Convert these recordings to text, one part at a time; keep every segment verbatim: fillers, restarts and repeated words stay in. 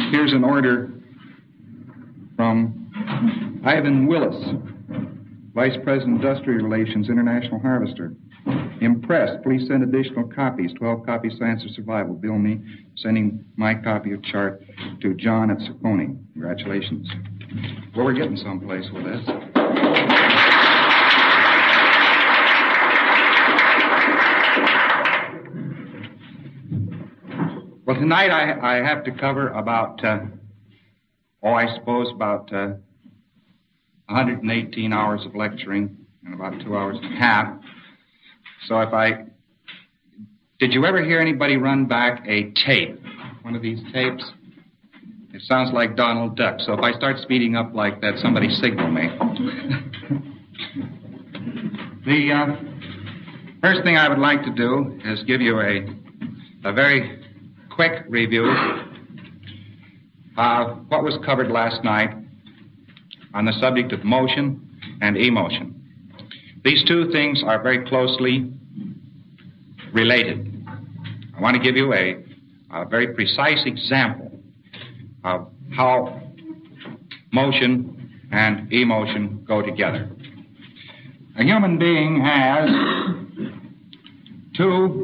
Here's an order from Ivan Willis, Vice President, Industrial Relations, International Harvester. Impressed. Please send additional copies. Twelve copies, Science of Survival. Bill me. Sending my copy of chart to John at Saccone. Congratulations. Well, we're getting someplace with this. Well, tonight I, I have to cover about, uh, oh, I suppose about uh, one hundred eighteen hours of lecturing and about two hours and a half. So if I... Did you ever hear anybody run back a tape? One of these tapes? It sounds like Donald Duck. So if I start speeding up like that, somebody signal me. The uh, first thing I would like to do is give you a, a very quick review of what was covered last night on the subject of motion and emotion. These two things are very closely related. I want to give you a, a very precise example of how motion and emotion go together. A human being has two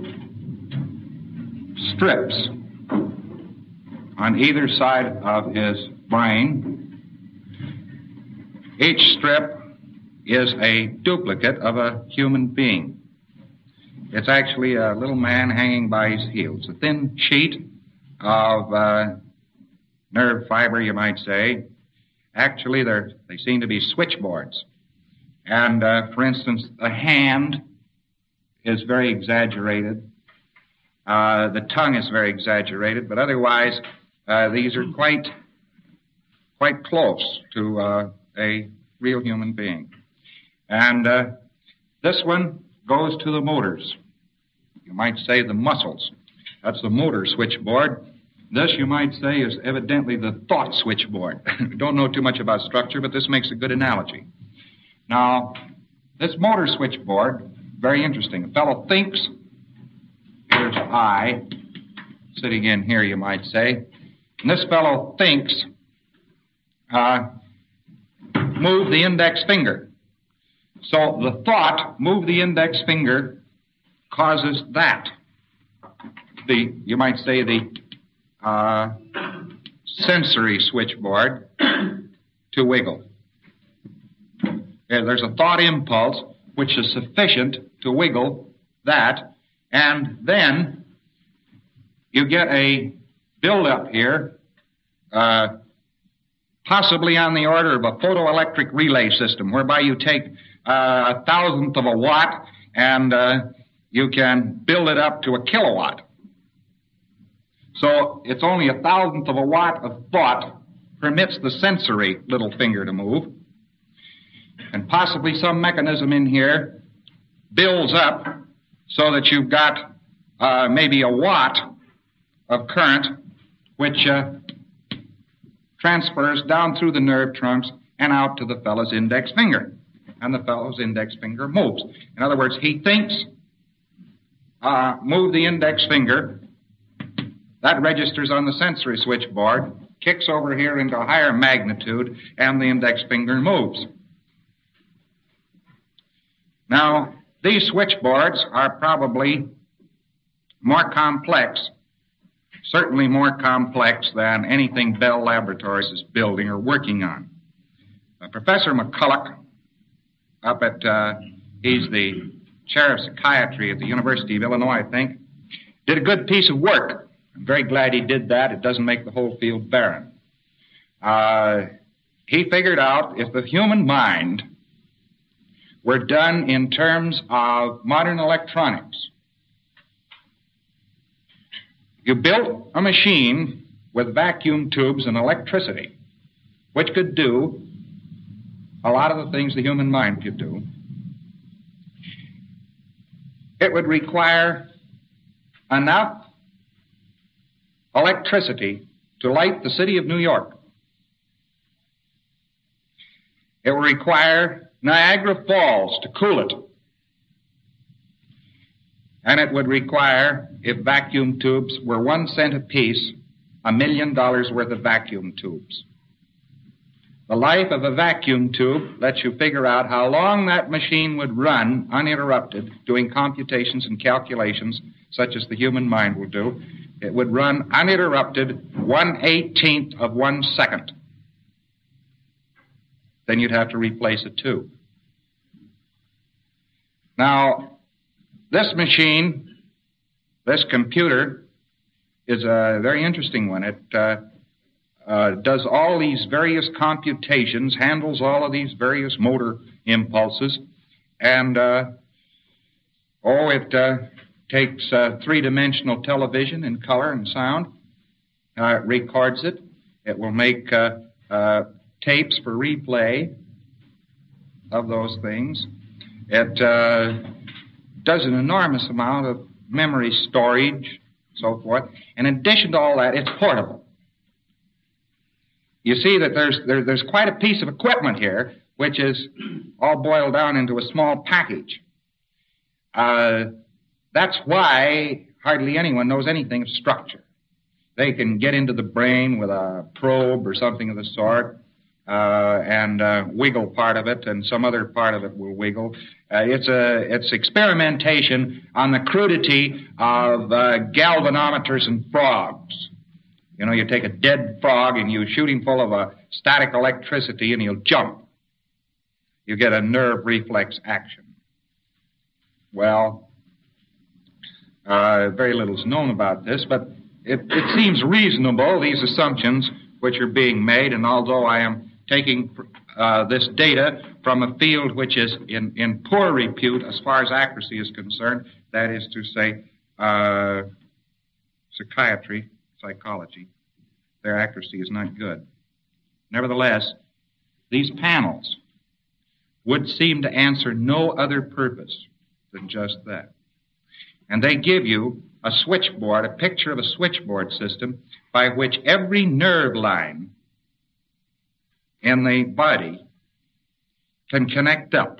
strips on either side of his brain. Each strip is a duplicate of a human being. It's actually a little man hanging by his heels, a thin sheet of uh, nerve fiber, you might say. Actually, they're, they seem to be switchboards. And, uh, for instance, the hand is very exaggerated. Uh, the tongue is very exaggerated, but otherwise, uh, these are quite, quite close to uh, a real human being. And uh, this one goes to the motors. You might say the muscles. That's the motor switchboard. This, you might say, is evidently the thought switchboard. Don't know too much about structure, but this makes a good analogy. Now, this motor switchboard, very interesting. A fellow thinks, here's I, sitting in here, you might say, and this fellow thinks, uh, move the index finger. So the thought, move the index finger, causes that. The, you might say, the uh, sensory switchboard to wiggle. Yeah, there's a thought impulse which is sufficient to wiggle that, and then you get a build-up here, uh, possibly on the order of a photoelectric relay system, whereby you take uh, a thousandth of a watt and uh, you can build it up to a kilowatt. So it's only a thousandth of a watt of thought permits the sensory little finger to move. And possibly some mechanism in here builds up so that you've got uh, maybe a watt of current which uh, transfers down through the nerve trunks and out to the fellow's index finger. And the fellow's index finger moves. In other words, he thinks, uh, move the index finger. That registers on the sensory switchboard, kicks over here into a higher magnitude, and the index finger moves. Now, these switchboards are probably more complex, certainly more complex than anything Bell Laboratories is building or working on. Uh, Professor McCulloch, up at, uh, he's the chair of psychiatry at the University of Illinois, I think, did a good piece of work. I'm very glad he did that. It doesn't make the whole field barren. Uh, he figured out if the human mind were done in terms of modern electronics, you built a machine with vacuum tubes and electricity, which could do a lot of the things the human mind could do. It would require enough electricity to light the city of New York. It would require Niagara Falls to cool it. And it would require, if vacuum tubes were one cent apiece, a million dollars worth of vacuum tubes. The life of a vacuum tube lets you figure out how long that machine would run uninterrupted, doing computations and calculations such as the human mind will do. It would run uninterrupted one eighteenth of one second. Then you'd have to replace a tube. Now, this machine, this computer, is a very interesting one. It uh, uh, does all these various computations, handles all of these various motor impulses, and, uh, oh, it uh, takes uh, three-dimensional television in color and sound, uh, it records it. It will make uh, uh, tapes for replay of those things. It uh, does an enormous amount of memory storage, so forth. And in addition to all that, it's portable. You see that there's there, there's quite a piece of equipment here, which is all boiled down into a small package. Uh, that's why hardly anyone knows anything of structure. They can get into the brain with a probe or something of the sort, uh, and uh, wiggle part of it, and some other part of it will wiggle. Uh, it's a it's experimentation on the crudity of uh, galvanometers and frogs. You know, you take a dead frog and you shoot him full of a static electricity and he'll jump. You get a nerve reflex action. Well, uh, very little is known about this, but it, it seems reasonable, these assumptions which are being made, and although I am taking uh, this data from a field which is in, in poor repute as far as accuracy is concerned, that is to say, uh, psychiatry, psychology, their accuracy is not good. Nevertheless, these panels would seem to answer no other purpose than just that. And they give you a switchboard, a picture of a switchboard system by which every nerve line in the body can connect up.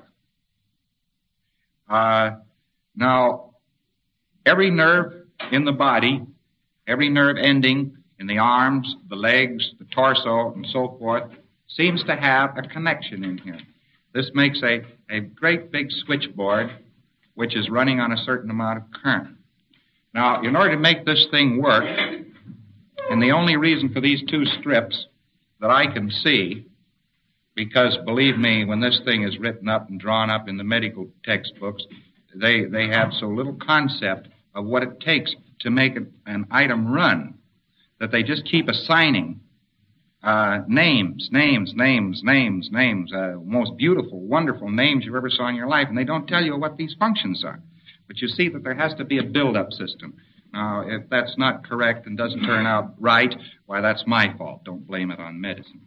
Uh, now, every nerve in the body, every nerve ending in the arms, the legs, the torso, and so forth, seems to have a connection in here. This makes a, a great big switchboard which is running on a certain amount of current. Now, in order to make this thing work, and the only reason for these two strips that I can see, because believe me, when this thing is written up and drawn up in the medical textbooks, they, they have so little concept of what it takes to make an, an item run that they just keep assigning uh, names, names, names, names, names, uh, most beautiful, wonderful names you've ever saw in your life, and they don't tell you what these functions are. But you see that there has to be a build-up system. Now, if that's not correct and doesn't turn out right, why, that's my fault. Don't blame it on medicine.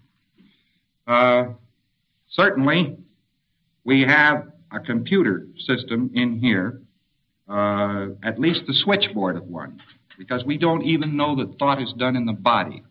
Uh, certainly, we have a computer system in here, uh, at least the switchboard of one, because we don't even know that thought is done in the body.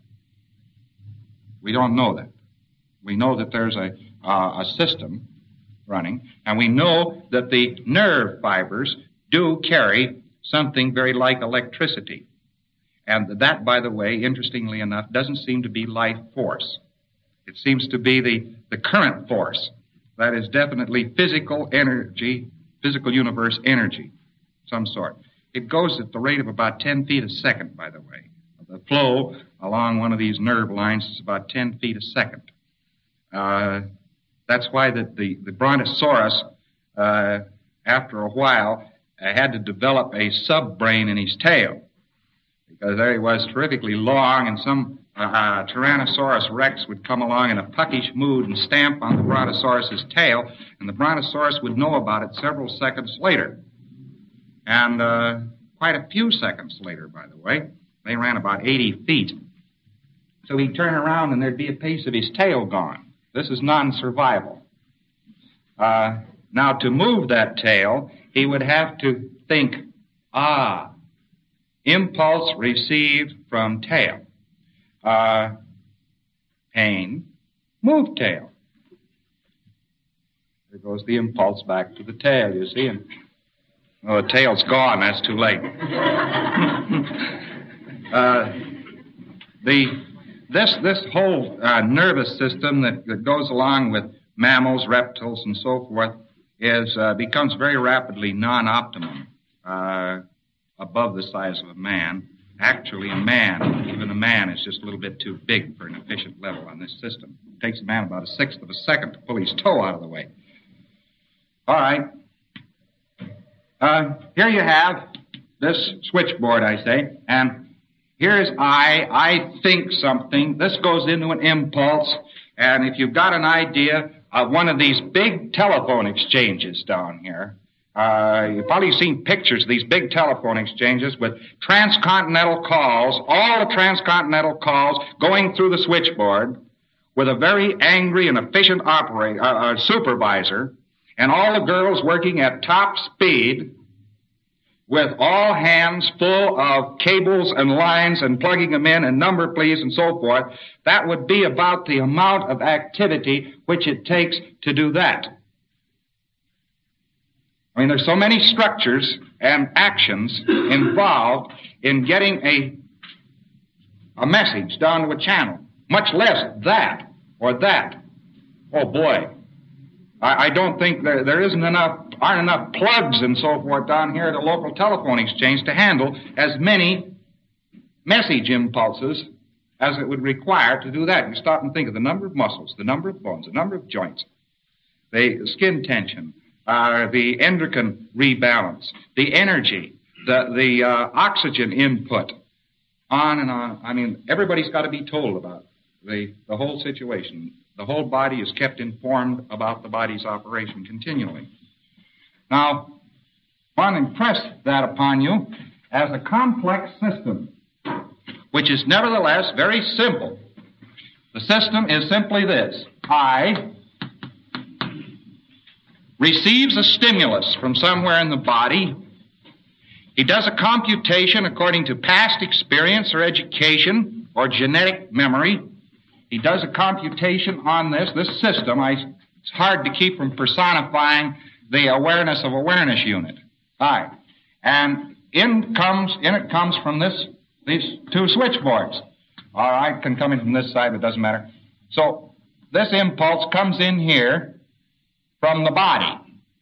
We don't know that. We know that there's a, uh, a system running, and we know that the nerve fibers do carry something very like electricity. And that, by the way, interestingly enough, doesn't seem to be life force. It seems to be the, the current force. That is definitely physical energy, physical universe energy, some sort. It goes at the rate of about ten feet a second, by the way. The flow along one of these nerve lines is about ten feet a second. Uh, that's why the, the, the Brontosaurus, uh, after a while, uh, had to develop a sub-brain in his tail. Because there he was, terrifically long, and some uh, uh, Tyrannosaurus rex would come along in a puckish mood and stamp on the Brontosaurus's tail, and the Brontosaurus would know about it several seconds later. And uh, quite a few seconds later, by the way. They ran about eighty feet. So he'd turn around and there'd be a piece of his tail gone. This is non-survival. Uh, now, to move that tail, he would have to think, ah, impulse received from tail. Uh, pain, move tail. There goes the impulse back to the tail, you see, and oh, the tail's gone. That's too late. uh, the this this whole uh, nervous system that, that goes along with mammals, reptiles, and so forth is uh, becomes very rapidly non-optimum, uh, above the size of a man. Actually, a man, even a man, is just a little bit too big for an efficient level on this system. It takes a man about a sixth of a second to pull his toe out of the way. All right. Uh, here you have this switchboard, I say, and here's I. I think something. This goes into an impulse, and if you've got an idea of one of these big telephone exchanges down here, Uh, you've probably seen pictures of these big telephone exchanges with transcontinental calls, all the transcontinental calls going through the switchboard with a very angry and efficient operator, uh, uh, supervisor, and all the girls working at top speed with all hands full of cables and lines and plugging them in and number please and so forth. That would be about the amount of activity which it takes to do that. I mean, there's so many structures and actions involved in getting a a message down to a channel, much less that or that. Oh, boy. I, I don't think there, there isn't enough, aren't enough plugs and so forth down here at a local telephone exchange to handle as many message impulses as it would require to do that. You stop and think of the number of muscles, the number of bones, the number of joints, the skin tension, Uh, the endocrine rebalance, the energy, the the uh, oxygen input, on and on. I mean, everybody's got to be told about the the whole situation. The whole body is kept informed about the body's operation continually. Now, I want to impress that upon you as a complex system, which is nevertheless very simple. The system is simply this: I receives a stimulus from somewhere in the body. He does a computation according to past experience or education or genetic memory. He does a computation on this, this system. I, it's hard to keep from personifying the awareness of awareness unit. All right. And in comes, in it comes from this, these two switchboards. All right, can come in from this side, but it doesn't matter. So this impulse comes in here from the body.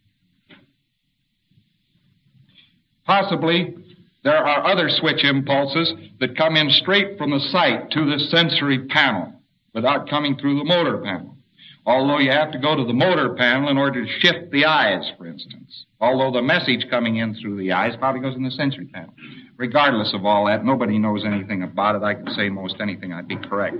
Possibly there are other switch impulses that come in straight from the sight to the sensory panel without coming through the motor panel. Although you have to go to the motor panel in order to shift the eyes, for instance. Although the message coming in through the eyes probably goes in the sensory panel. Regardless of all that, nobody knows anything about it. I could say most anything, I'd be correct.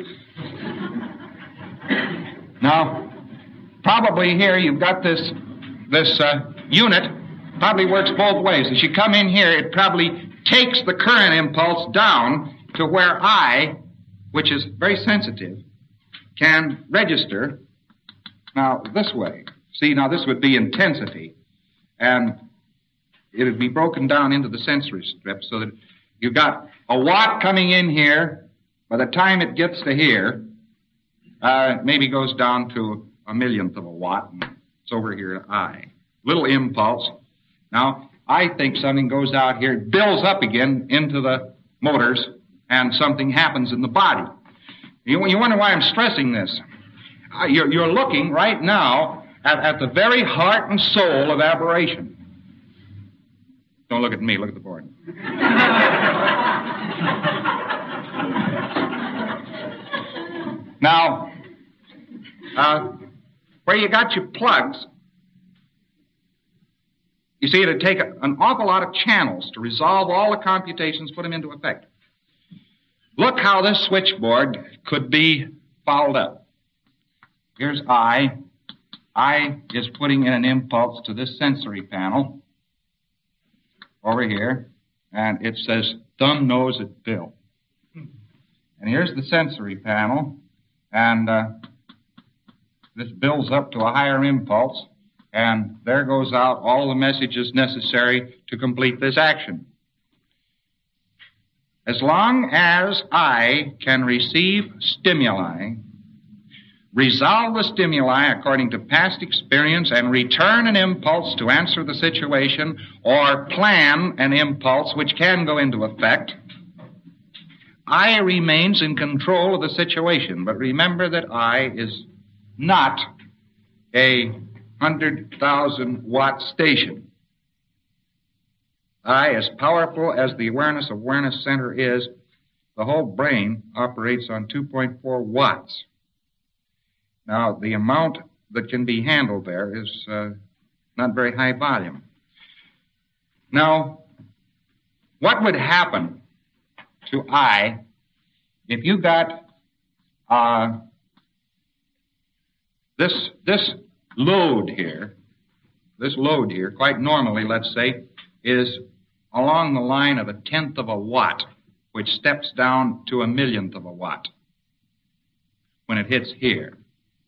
Now, probably here you've got this this uh, unit, probably works both ways. As you come in here, it probably takes the current impulse down to where I, which is very sensitive, can register. Now, this way. See, now this would be intensity. And it would be broken down into the sensory strip so that you've got a watt coming in here. By the time it gets to here, uh, it maybe goes down to a millionth of a watt, and it's over here at I. Little impulse. Now, I think something goes out here, it builds up again into the motors, and something happens in the body. You, you wonder why I'm stressing this. Uh, you're, you're looking right now at, at the very heart and soul of aberration. Don't look at me, look at the board. Now, uh, where you got your plugs, you see, it'd take a, an awful lot of channels to resolve all the computations, put them into effect. Look how this switchboard could be fouled up. Here's I. I is putting in an impulse to this sensory panel over here, and it says, thumb, nose at Bill. And here's the sensory panel, and uh, this builds up to a higher impulse, and there goes out all the messages necessary to complete this action. As long as I can receive stimuli, resolve the stimuli according to past experience, and return an impulse to answer the situation, or plan an impulse which can go into effect, I remains in control of the situation, but remember that I is not a one hundred thousand watt station. I, as powerful as the awareness awareness center is, the whole brain operates on two point four watts. Now, the amount that can be handled there is uh, not very high volume. Now, what would happen to I if you got uh, this this load here, this load here, quite normally, let's say, is along the line of a tenth of a watt, which steps down to a millionth of a watt when it hits here.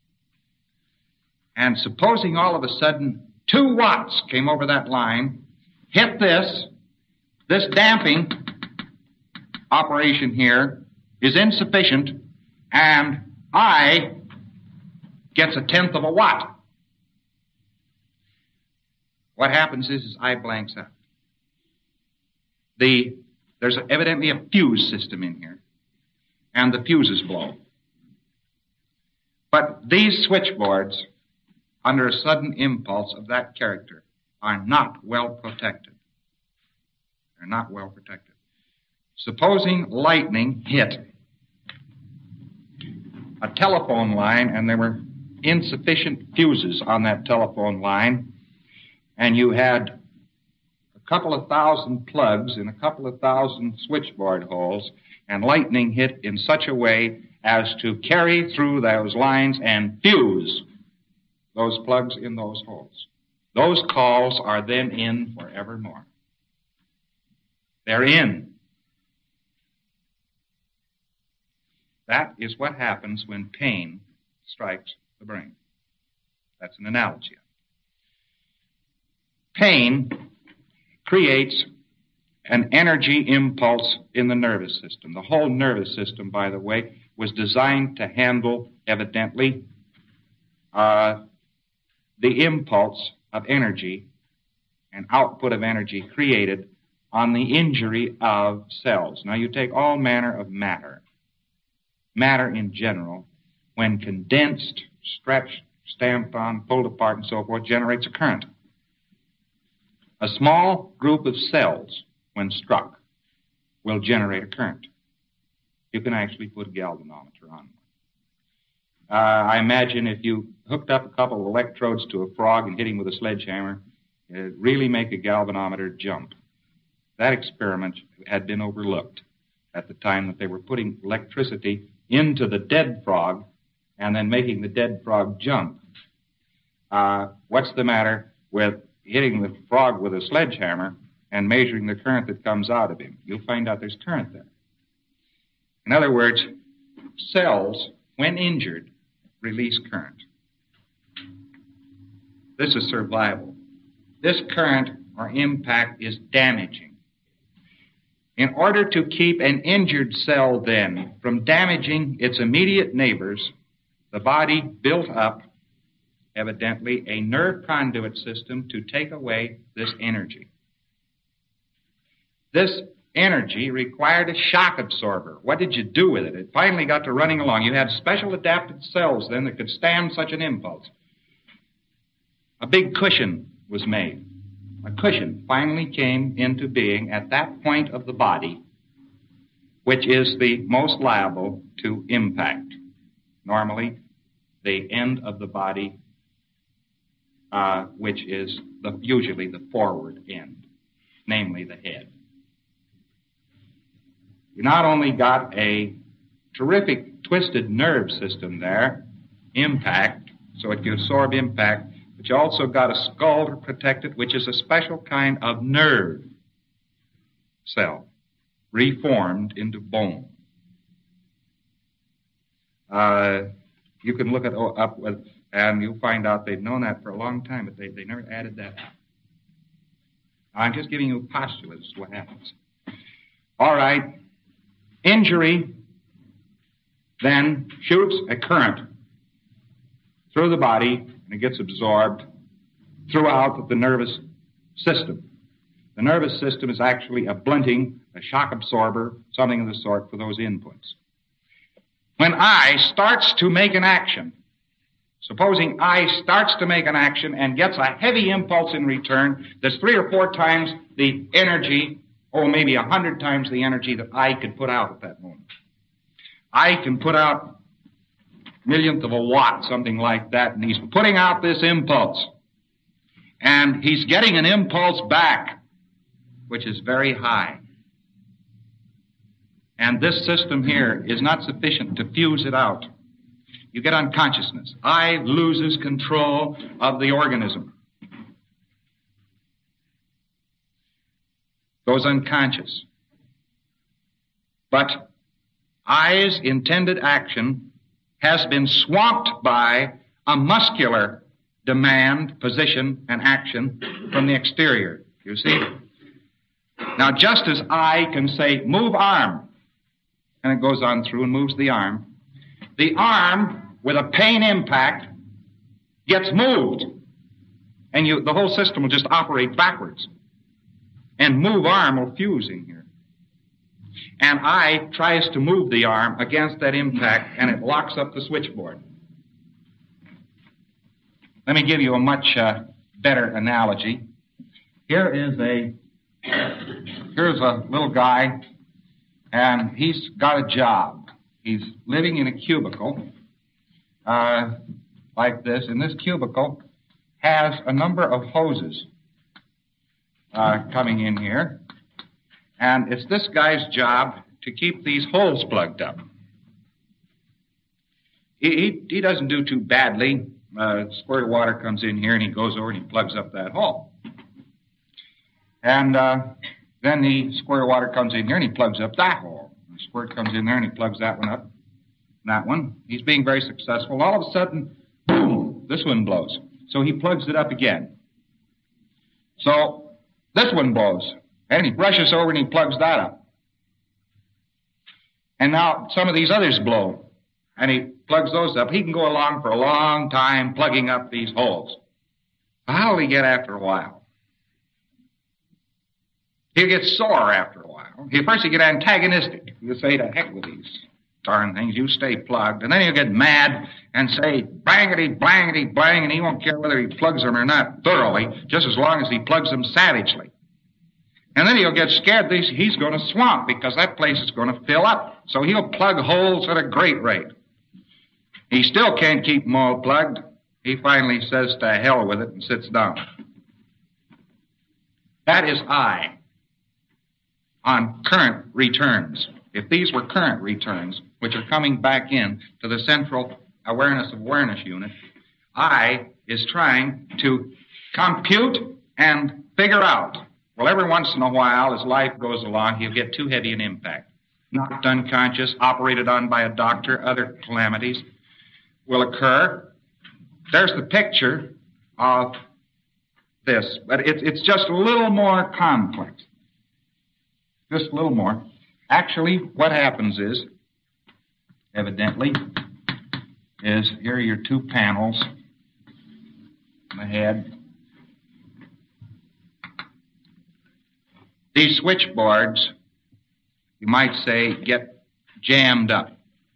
And supposing all of a sudden two watts came over that line, hit this, this damping operation here is insufficient, and I gets a tenth of a watt. What happens is, is I blanks out. The, there's evidently a fuse system in here, and the fuses blow. But these switchboards, under a sudden impulse of that character, are not well protected. They're not well protected. Supposing lightning hit a telephone line and there were insufficient fuses on that telephone line, and you had a couple of thousand plugs in a couple of thousand switchboard holes, and lightning hit in such a way as to carry through those lines and fuse those plugs in those holes. Those calls are then in forevermore. They're in. That is what happens when pain strikes the brain. That's an analogy. Pain creates an energy impulse in the nervous system. The whole nervous system, by the way, was designed to handle, evidently, uh, the impulse of energy and output of energy created on the injury of cells. Now, you take all manner of matter, matter in general, when condensed, stretched, stamped on, pulled apart, and so forth, generates a current. A small group of cells, when struck, will generate a current. You can actually put a galvanometer on. Uh, I imagine if you hooked up a couple of electrodes to a frog and hit him with a sledgehammer, it'd really make a galvanometer jump. That experiment had been overlooked at the time that they were putting electricity into the dead frog and then making the dead frog jump. Uh, what's the matter with hitting the frog with a sledgehammer and measuring the current that comes out of him? You'll find out there's current there. In other words, cells, when injured, release current. This is survival. This current or impact is damaging. In order to keep an injured cell, then, from damaging its immediate neighbors, the body built up, evidently, a nerve conduit system to take away this energy. This energy required a shock absorber. What did you do with it? It finally got to running along. You had special adapted cells then that could stand such an impulse. A big cushion was made. A cushion finally came into being at that point of the body, which is the most liable to impact. Normally, the end of the body, uh, which is the, usually the forward end, namely the head. You not only got a terrific twisted nerve system there, impact, so it can absorb impact, but you also got a skull to protect it, which is a special kind of nerve cell, reformed into bone. Uh, you can look it up with, and you'll find out they've known that for a long time, but they, they never added that. I'm just giving you postulates as to what happens. All right. Injury then shoots a current through the body, and it gets absorbed throughout the nervous system. The nervous system is actually a blunting, a shock absorber, something of the sort for those inputs. When I starts to make an action, supposing I starts to make an action and gets a heavy impulse in return that's three or four times the energy, or maybe a hundred times the energy that I could put out at that moment. I can put out millionth of a watt, something like that, and he's putting out this impulse. And he's getting an impulse back, which is very high. And this system here is not sufficient to fuse it out. You get unconsciousness. I loses control of the organism. Goes unconscious. But I's intended action has been swamped by a muscular demand, position, and action from the exterior. You see? Now, just as I can say, move arm, and it goes on through and moves the arm, the arm, with a pain impact, gets moved. And you, the whole system will just operate backwards. And move arm will fuse in here. And I tries to move the arm against that impact, and it locks up the switchboard. Let me give you a much uh, better analogy. Here is a, here's a little guy, and he's got a job. He's living in a cubicle, uh, like this, and this cubicle has a number of hoses uh, coming in here, and it's this guy's job to keep these holes plugged up. He, he, he doesn't do too badly. Uh, squirt of water comes in here, and he goes over and he plugs up that hole. And uh, then the squirt of water comes in here, and he plugs up that hole. The squirt comes in there, and he plugs that one up. That one. He's being very successful. All of a sudden, boom, this one blows. So he plugs it up again. So this one blows. And he brushes over and he plugs that up. And now some of these others blow. And he plugs those up. He can go along for a long time plugging up these holes. How will he get after a while? He'll get sore after a while. He'll first he'll get antagonistic. He'll say, to heck with these darn things, you stay plugged. And then he'll get mad and say, bangity, blangity, blang, and he won't care whether he plugs them or not thoroughly, just as long as he plugs them savagely. And then he'll get scared that he's going to swamp because that place is going to fill up. So he'll plug holes at a great rate. He still can't keep them all plugged. He finally says to hell with it and sits down. That is I on current returns. If these were current returns, which are coming back in to the central awareness of awareness unit, I is trying to compute and figure out. Well, every once in a while, as life goes along, he'll get too heavy an impact. Knocked unconscious, operated on by a doctor, other calamities will occur. There's the picture of this, but it's, it's just a little more complex. Just a little more. Actually, what happens is, evidently, is here are your two panels in the head. These switchboards, you might say, get jammed up.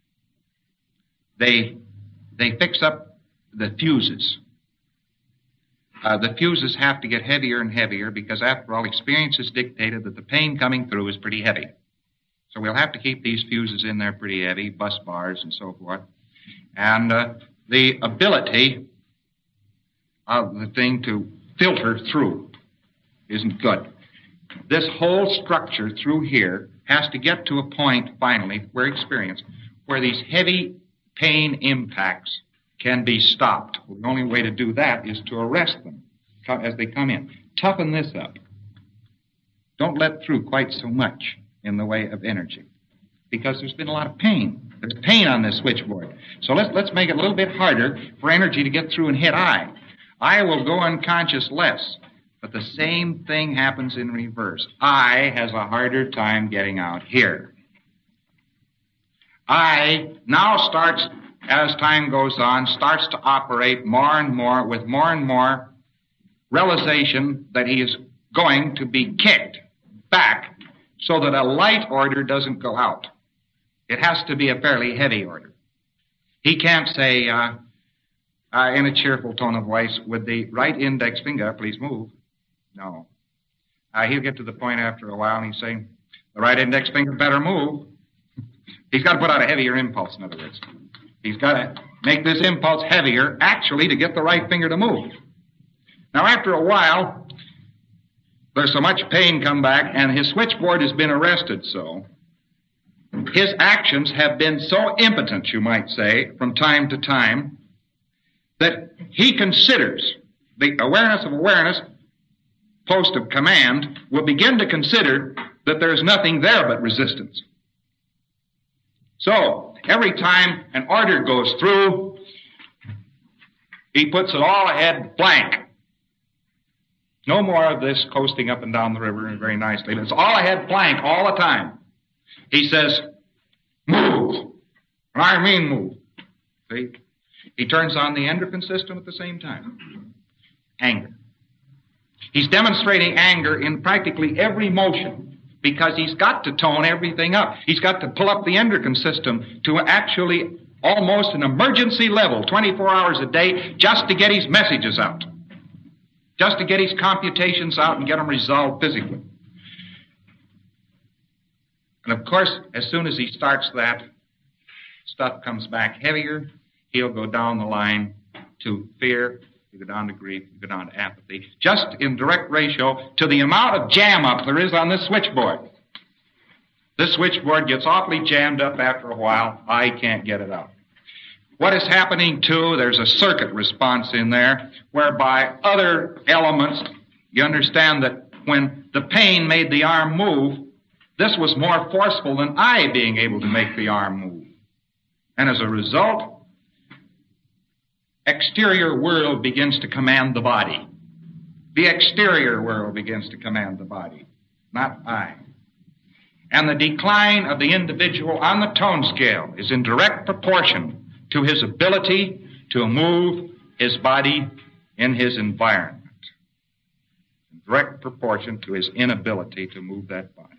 They they fix up the fuses. Uh, the fuses have to get heavier and heavier because, after all, experience has dictated that the pain coming through is pretty heavy. So we'll have to keep these fuses in there pretty heavy, bus bars and so forth. And uh, the ability of the thing to filter through isn't good. This whole structure through here has to get to a point, finally, where experience, where these heavy pain impacts can be stopped. Well, the only way to do that is to arrest them as they come in. Toughen this up. Don't let through quite so much in the way of energy, because there's been a lot of pain. There's pain on this switchboard. So let's, let's make it a little bit harder for energy to get through and hit I. I will go unconscious less. But the same thing happens in reverse. I has a harder time getting out here. I now starts, as time goes on, starts to operate more and more with more and more realization that he is going to be kicked back so that a light order doesn't go out. It has to be a fairly heavy order. He can't say, uh, uh, in a cheerful tone of voice, with the right index finger, please move. No. Uh, he'll get to the point after a while and he'll say, the right index finger better move. He's got to put out a heavier impulse, in other words. He's got to make this impulse heavier, actually, to get the right finger to move. Now, after a while, there's so much pain come back, and his switchboard has been arrested so. His actions have been so impotent, you might say, from time to time, that he considers the awareness of awareness, post of command, will begin to consider that there's nothing there but resistance. So, every time an order goes through, he puts it all ahead blank. No more of this coasting up and down the river very nicely. It's all ahead blank all the time. He says, move. And I mean move. See? He turns on the endocrine system at the same time. Anger. He's demonstrating anger in practically every motion because he's got to tone everything up. He's got to pull up the endocrine system to actually almost an emergency level, twenty-four hours a day, just to get his messages out. Just to get his computations out and get them resolved physically. And of course, as soon as he starts that, stuff comes back heavier. He'll go down the line to fear, he'll go down to grief, he'll go down to apathy, just in direct ratio to the amount of jam up there is on this switchboard. This switchboard gets awfully jammed up after a while. I can't get it out. What is happening, too, there's a circuit response in there whereby other elements, you understand that when the pain made the arm move, this was more forceful than I being able to make the arm move. And as a result, exterior world begins to command the body. The exterior world begins to command the body, not I. And the decline of the individual on the tone scale is in direct proportion to his ability to move his body in his environment. In direct proportion to his inability to move that body.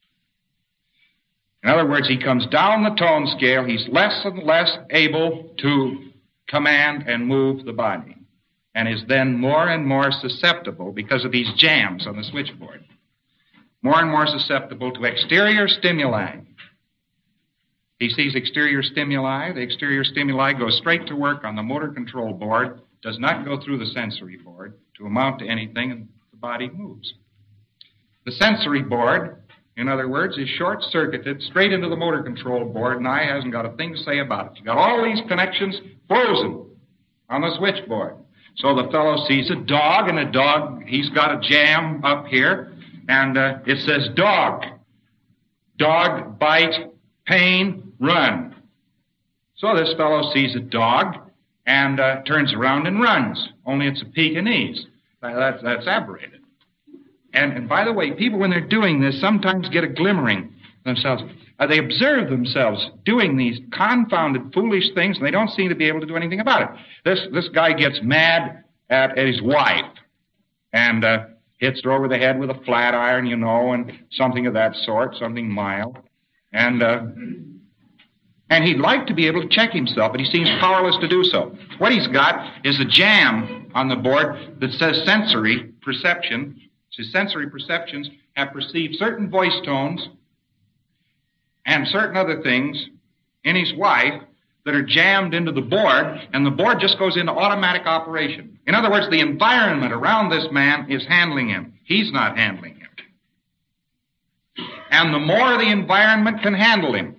In other words, he comes down the tone scale, he's less and less able to command and move the body, and is then more and more susceptible, because of these jams on the switchboard, more and more susceptible to exterior stimuli. He sees exterior stimuli. The exterior stimuli goes straight to work on the motor control board, does not go through the sensory board to amount to anything, and the body moves. The sensory board, in other words, is short-circuited straight into the motor control board, and I hasn't got a thing to say about it. You've got all these connections frozen on the switchboard. So the fellow sees a dog, and a dog, he's got a jam up here, and uh, it says dog. Dog, bite, pain, run. So this fellow sees a dog and uh, turns around and runs. Only it's a Pekingese. That's, that's aberrated. And, and by the way, people, when they're doing this, sometimes get a glimmering themselves. Uh, they observe themselves doing these confounded, foolish things, and they don't seem to be able to do anything about it. This this guy gets mad at, at his wife and uh, hits her over the head with a flat iron, you know, and something of that sort, something mild. And uh, and he'd like to be able to check himself, but he seems powerless to do so. What he's got is a jam on the board that says sensory perception. His sensory perceptions have perceived certain voice tones and certain other things in his wife that are jammed into the board, and the board just goes into automatic operation. In other words, the environment around this man is handling him. He's not handling him. And the more the environment can handle him,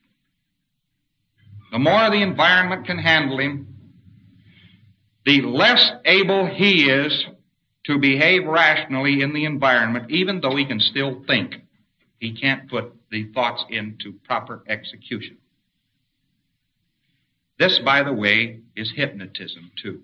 the more the environment can handle him, the less able he is to behave rationally in the environment, even though he can still think. He can't put the thoughts into proper execution. This, by the way, is hypnotism, too.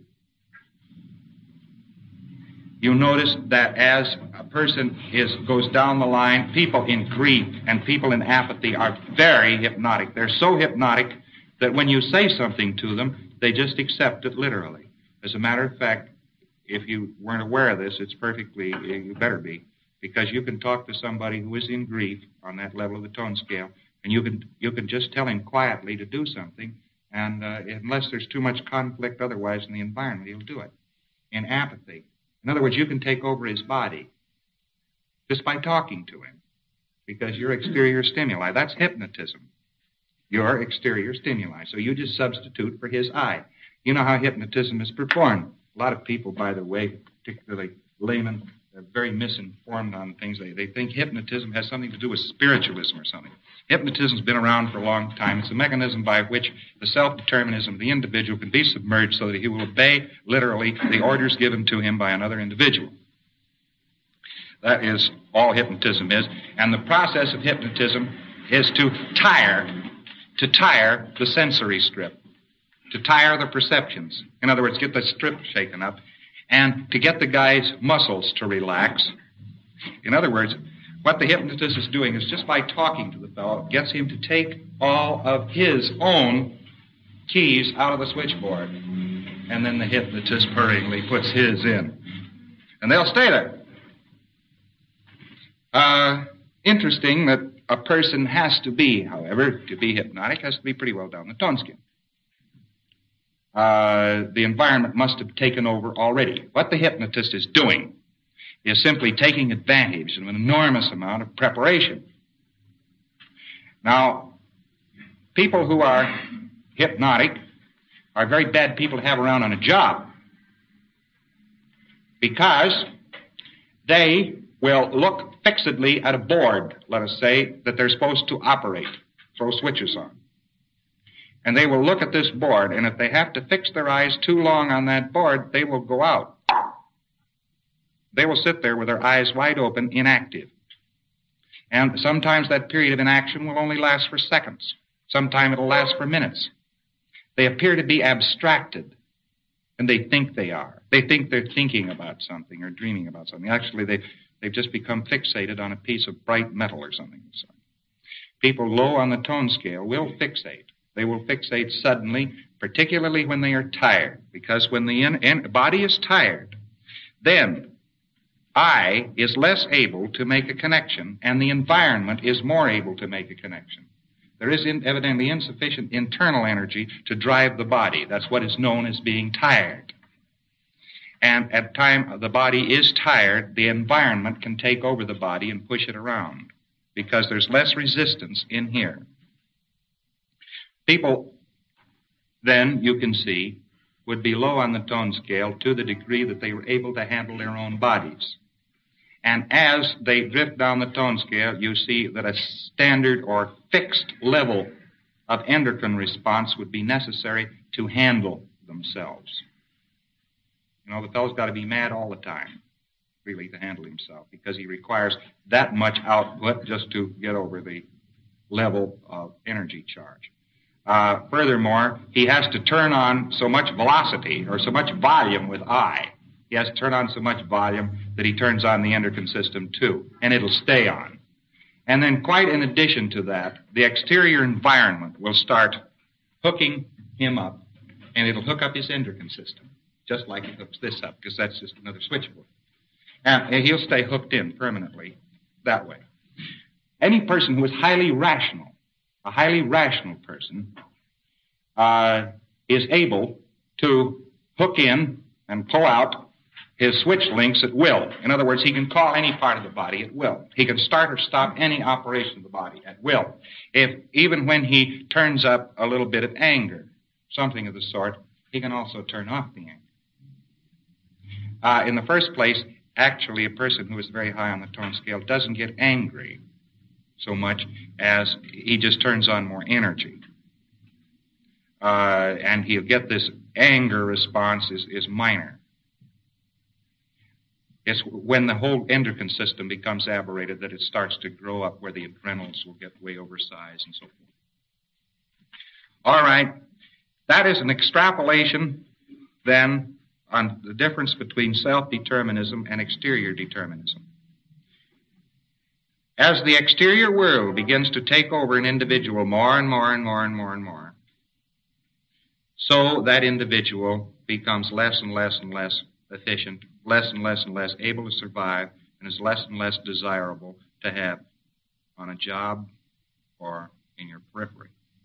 You notice that as a person is goes down the line, people in grief and people in apathy are very hypnotic. They're so hypnotic that when you say something to them, they just accept it literally. As a matter of fact, if you weren't aware of this, it's perfectly, you better be. because you can talk to somebody who is in grief on that level of the tone scale, and you can you can just tell him quietly to do something, and uh, unless there's too much conflict otherwise in the environment, he'll do it. In apathy, in other words, you can take over his body just by talking to him, because your exterior stimuli, that's hypnotism, your exterior stimuli. So you just substitute for his eye. You know how hypnotism is performed. A lot of people, by the way, particularly laymen, are very misinformed on things. They, they think hypnotism has something to do with spiritualism or something. Hypnotism's been around for a long time. It's a mechanism by which the self-determinism of the individual can be submerged so that he will obey, literally, the orders given to him by another individual. That is all hypnotism is. And the process of hypnotism is to tire, to tire the sensory strip, to tire the perceptions. In other words, get the strip shaken up, and to get the guy's muscles to relax. In other words, what the hypnotist is doing is just by talking to the fellow, gets him to take all of his own keys out of the switchboard. And then the hypnotist hurriedly puts his in. And they'll stay there. Uh, interesting that a person has to be, however, to be hypnotic, has to be pretty well down the tone scale. Uh, the environment must have taken over already. What the hypnotist is doing is simply taking advantage of an enormous amount of preparation. Now, people who are hypnotic are very bad people to have around on a job, because they will look fixedly at a board, let us say, that they're supposed to operate, throw switches on. And they will look at this board, and if they have to fix their eyes too long on that board, they will go out. They will sit there with their eyes wide open, inactive. And sometimes that period of inaction will only last for seconds. Sometimes it'll last for minutes. They appear to be abstracted, and they think they are. They think they're thinking about something or dreaming about something. Actually, they, they've just become fixated on a piece of bright metal or something. People low on the tone scale will fixate. They will fixate suddenly, particularly when they are tired, because when the in, in, body is tired, then I is less able to make a connection, and the environment is more able to make a connection. There is in, evidently insufficient internal energy to drive the body. That's what is known as being tired. And at the time the body is tired, the environment can take over the body and push it around, because there's less resistance in here. People, then, you can see, would be low on the tone scale to the degree that they were able to handle their own bodies. And as they drift down the tone scale, you see that a standard or fixed level of endocrine response would be necessary to handle themselves. You know, the fellow's got to be mad all the time, really, to handle himself, because he requires that much output just to get over the level of energy charge. Uh, furthermore, he has to turn on so much velocity or so much volume with I. He has to turn on so much volume that he turns on the endocrine system too, and it'll stay on. And then quite in addition to that, the exterior environment will start hooking him up, and it'll hook up his endocrine system, just like it hooks this up, because that's just another switchboard. And he'll stay hooked in permanently that way. Any person who is highly rational, a highly rational person, uh, is able to hook in and pull out his switch links at will. In other words, he can call any part of the body at will. He can start or stop any operation of the body at will. If even when he turns up a little bit of anger, something of the sort, he can also turn off the anger. Uh, in the first place, actually, a person who is very high on the tone scale doesn't get angry so much as he just turns on more energy. Uh, and he'll get this anger response is, is minor. It's when the whole endocrine system becomes aberrated that it starts to grow up, where the adrenals will get way oversized and so forth. All right. That is an extrapolation, then, on the difference between self-determinism and exterior determinism. As the exterior world begins to take over an individual more and more and more and more and more, so that individual becomes less and less and less efficient, less and less and less able to survive, and is less and less desirable to have on a job or in your periphery.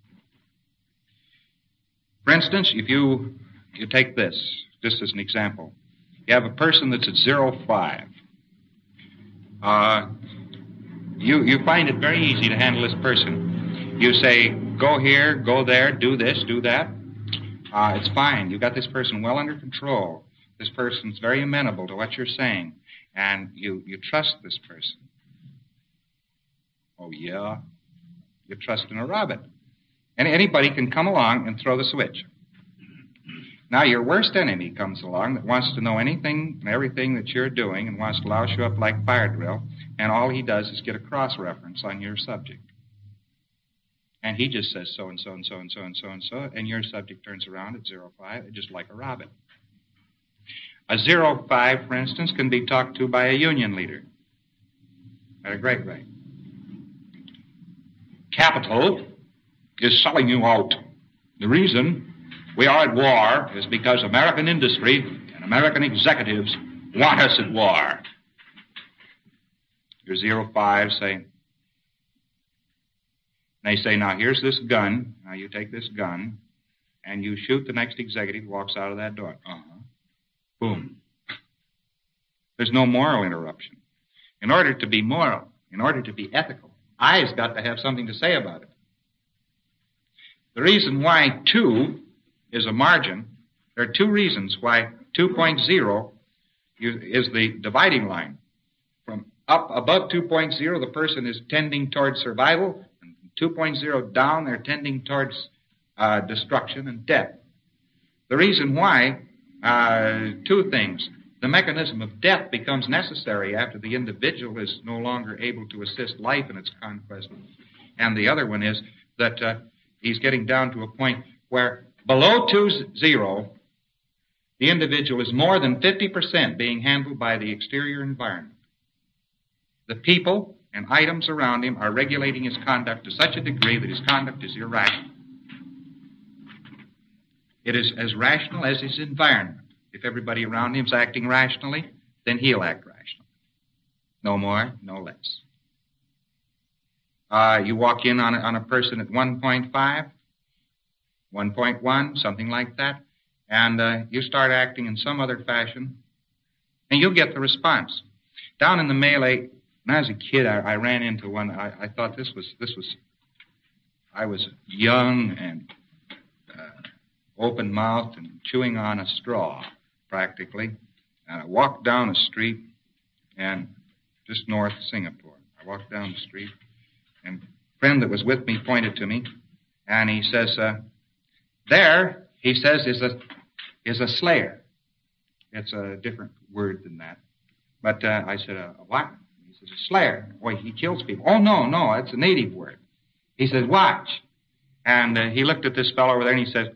For instance, if you, you take this, just as an example. You have a person that's at zero five. Uh, you, you find it very easy to handle this person. You say, go here, go there, do this, do that. Uh, it's fine. You've got this person well under control. This person's very amenable to what you're saying. And you, you trust this person. Oh, yeah? You're trusting a rabbit. And anybody can come along and throw the switch. Now, your worst enemy comes along that wants to know anything and everything that you're doing and wants to louse you up like fire drill, and all he does is get a cross-reference on your subject. And he just says so and so and so and so and so and so, and your subject turns around at zero five, just like a rabbit. A zero five, for instance, can be talked to by a union leader at a great rate. Capital is selling you out. The reason we are at war is because American industry and American executives want us at war. Your zero five say, they say, now here's this gun. Now you take this gun and you shoot the next executive who walks out of that door. Uh-huh. Boom. There's no moral interruption. In order to be moral, in order to be ethical, I's got to have something to say about it. The reason why two is a margin, there are two reasons why two point oh is the dividing line. From up above two point oh, the person is tending towards survival, and two point oh down, they're tending towards uh, destruction and death. The reason why, uh, two things. The mechanism of death becomes necessary after the individual is no longer able to assist life in its conquest. And the other one is that uh, he's getting down to a point where below two zero, the individual is more than fifty percent being handled by the exterior environment. The people and items around him are regulating his conduct to such a degree that his conduct is irrational. It is as rational as his environment. If everybody around him is acting rationally, then he'll act rationally. No more, no less. Uh, you walk in on a, on a person at one point five, one point one, something like that, and uh, you start acting in some other fashion, and you'll get the response. Down in the melee, when I was a kid, I, I ran into one. I, I thought this was this was. I was young and uh, open-mouthed and chewing on a straw, practically. And I walked down a street, and just north of Singapore. I walked down the street, and a friend that was with me pointed to me, and he says, uh, there, he says, is a is a slayer. It's a different word than that. But uh, I said, uh, what? He says, a slayer. Boy, he kills people. Oh, no, no, that's a native word. He says, watch. And uh, he looked at this fellow over there, and he says,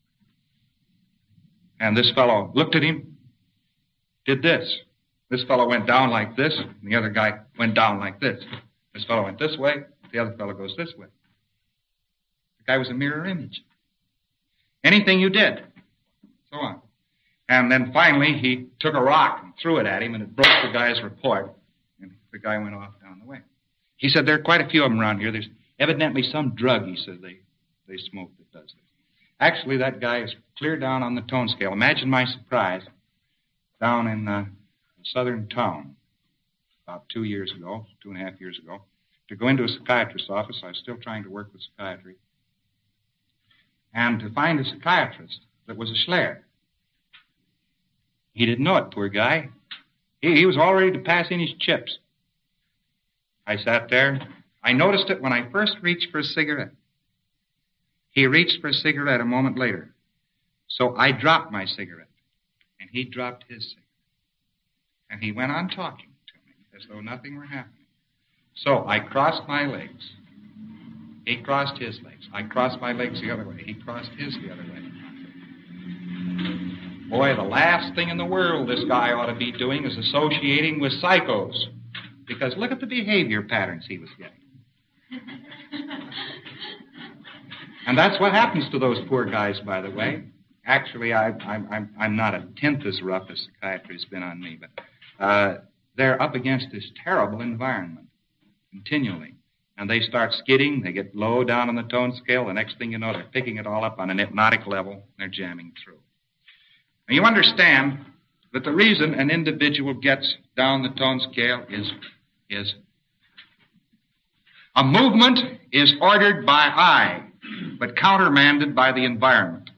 and this fellow looked at him, did this. This fellow went down like this, and the other guy went down like this. This fellow went this way, the other fellow goes this way. The guy was a mirror image. Anything you did, so on. And then finally, he took a rock and threw it at him, and it broke the guy's report, and the guy went off down the way. He said, there are quite a few of them around here. There's evidently some drug, he said, they, they smoke that does this. Actually, that guy is clear down on the tone scale. Imagine my surprise down in uh, a southern town about two years ago, two and a half years ago, to go into a psychiatrist's office. I was still trying to work with psychiatry. And to find a psychiatrist that was a slayer. He didn't know it, poor guy. He, he was all ready to pass in his chips. I sat there. I noticed it when I first reached for a cigarette. He reached for a cigarette a moment later. So I dropped my cigarette, and he dropped his cigarette. And he went on talking to me as though nothing were happening. So I crossed my legs. He crossed his legs. I crossed my legs the other way. He crossed his the other way. Boy, the last thing in the world this guy ought to be doing is associating with psychos. Because look at the behavior patterns he was getting. And that's what happens to those poor guys, by the way. Actually, I, I'm, I'm, I'm not a tenth as rough as psychiatry has been on me, but uh, they're up against this terrible environment continually. And they start skidding, they get low down on the tone scale, the next thing you know, they're picking it all up on an hypnotic level, and they're jamming through. Now you understand that the reason an individual gets down the tone scale is, is a movement is ordered by I, but countermanded by the environment.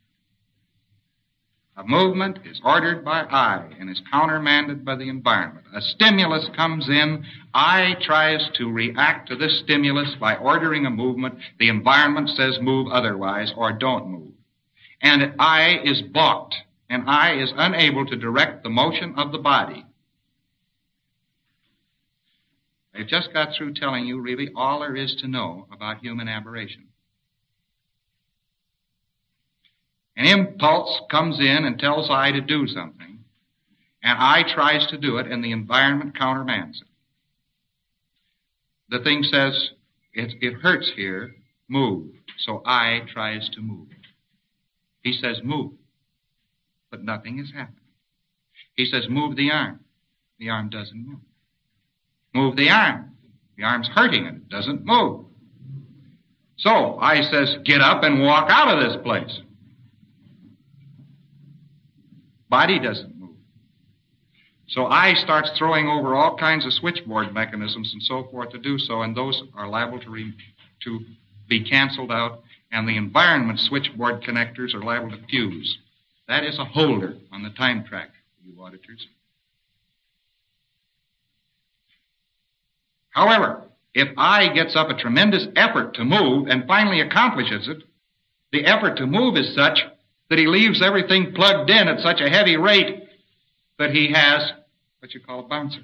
A movement is ordered by I and is countermanded by the environment. A stimulus comes in. I tries to react to this stimulus by ordering a movement. The environment says move otherwise or don't move. And I is balked, and I is unable to direct the motion of the body. I've just got through telling you really all there is to know about human aberration. An impulse comes in and tells I to do something, and I tries to do it, and the environment countermands it. The thing says, it, it hurts here, move. So I tries to move. He says, move. But nothing is happening. He says, move the arm. The arm doesn't move. Move the arm. The arm's hurting it. It doesn't move. So I says, get up and walk out of this place. Body doesn't move. So I starts throwing over all kinds of switchboard mechanisms and so forth to do so, and those are liable to re- to be canceled out, and the environment switchboard connectors are liable to fuse. That is a holder on the time track, you auditors. However, if I gets up a tremendous effort to move and finally accomplishes it, the effort to move is such that he leaves everything plugged in at such a heavy rate that he has what you call a bouncer.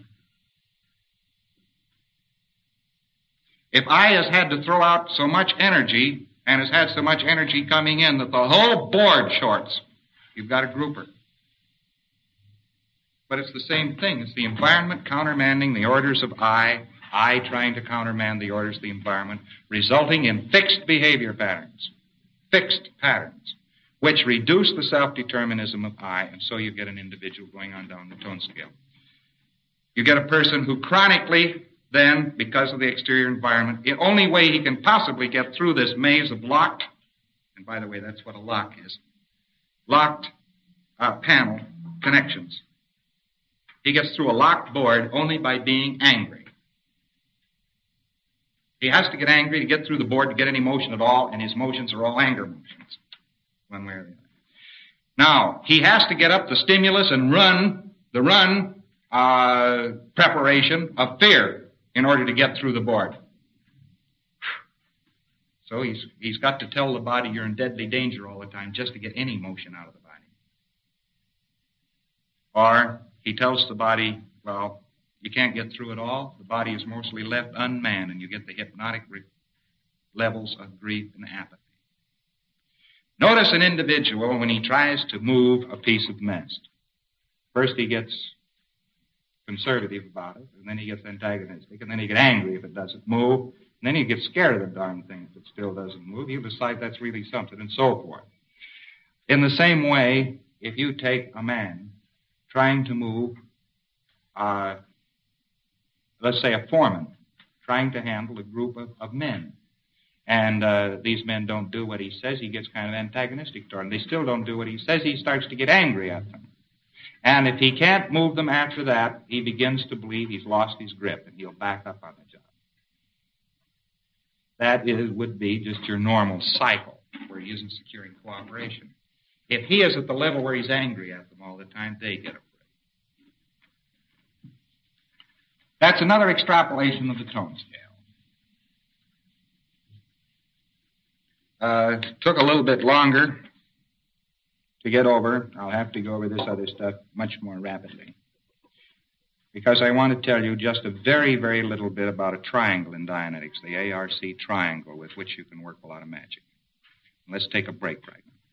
If I has had to throw out so much energy and has had so much energy coming in that the whole board shorts, you've got a grouper. But it's the same thing. It's the environment countermanding the orders of I, I trying to countermand the orders of the environment, resulting in fixed behavior patterns. Fixed patterns, which reduce the self-determinism of I, and so you get an individual going on down the tone scale. You get a person who chronically, then, because of the exterior environment, the only way he can possibly get through this maze of locked, and by the way, that's what a lock is, locked uh, panel connections. He gets through a locked board only by being angry. He has to get angry to get through the board to get any motion at all, and his motions are all anger motions. One way or the other. Now, he has to get up the stimulus and run, the run uh, preparation of fear in order to get through the board. So he's he's got to tell the body you're in deadly danger all the time just to get any motion out of the body. Or he tells the body, well, you can't get through it all. The body is mostly left unmanned, and you get the hypnotic re- levels of grief and apathy. Notice an individual when he tries to move a piece of mast. First he gets conservative about it, and then he gets antagonistic, and then he gets angry if it doesn't move, and then he gets scared of the darn thing if it still doesn't move. He'll decide that's really something, and so forth. In the same way, if you take a man trying to move, uh, let's say a foreman, trying to handle a group of, of men, and uh, these men don't do what he says, he gets kind of antagonistic toward them. They still don't do what he says, he starts to get angry at them. And if he can't move them after that, he begins to believe he's lost his grip, and he'll back up on the job. That is, would be just your normal cycle, where he isn't securing cooperation. If he is at the level where he's angry at them all the time, they get a break. That's another extrapolation of the tone scale. Uh, took a little bit longer to get over. I'll have to go over this other stuff much more rapidly, because I want to tell you just a very, very little bit about a triangle in Dianetics, the A R C triangle, with which you can work a lot of magic. Let's take a break right now.